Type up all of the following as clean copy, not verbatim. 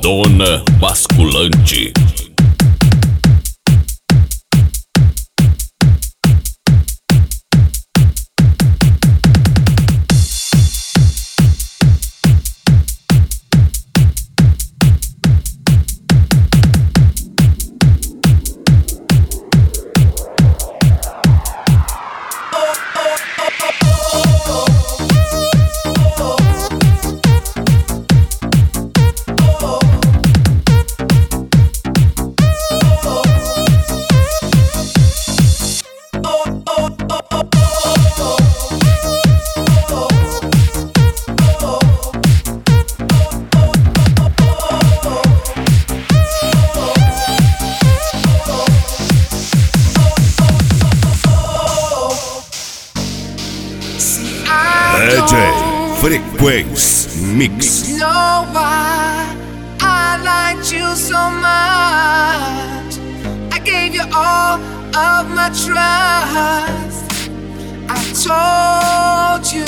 Dona Basculante. DJ Frequency Mix. You know why I liked you so much. I gave you all of my trust. I told you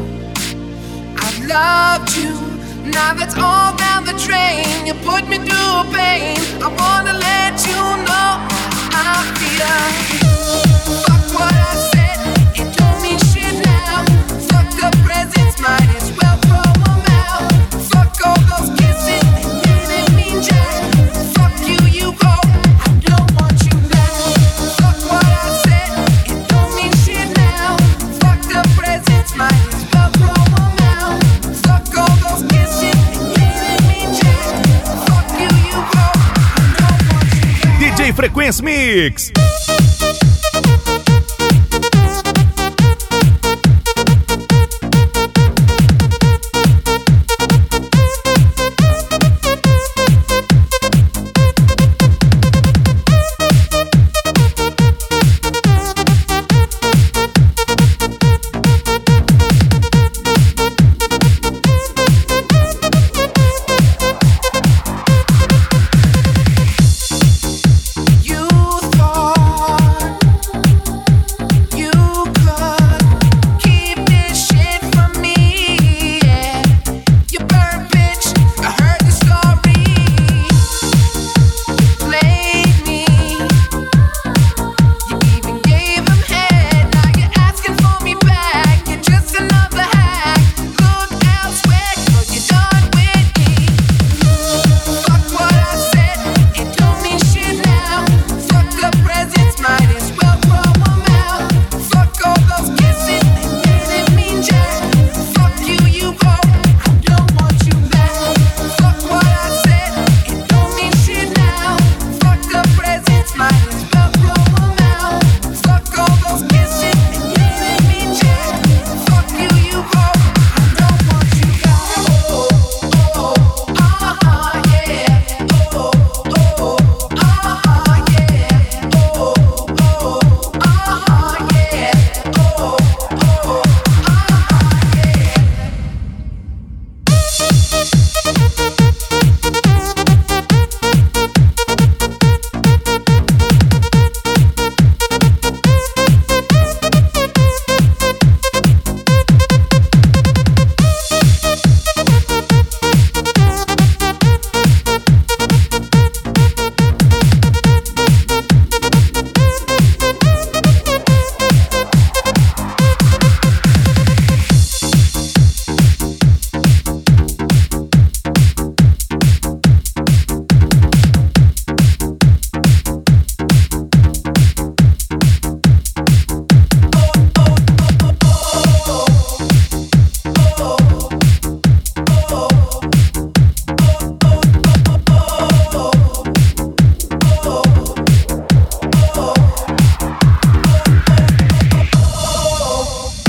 I loved you. Now that's all down the drain. You put me through pain. I wanna let you know I feel. Fuck what I said, it don't mean shit now. Fuck the presents, might as well throw them out. Fuck all those kisses, they didn't mean jack. Fuck you, you go, I don't want you back. Fuck what I said, it don't mean shit now. Fuck the presents, might as well throw them out. Fuck all those kisses, they didn't mean jack. Fuck you, you go, I don't want you back. DJ Frequency Mix.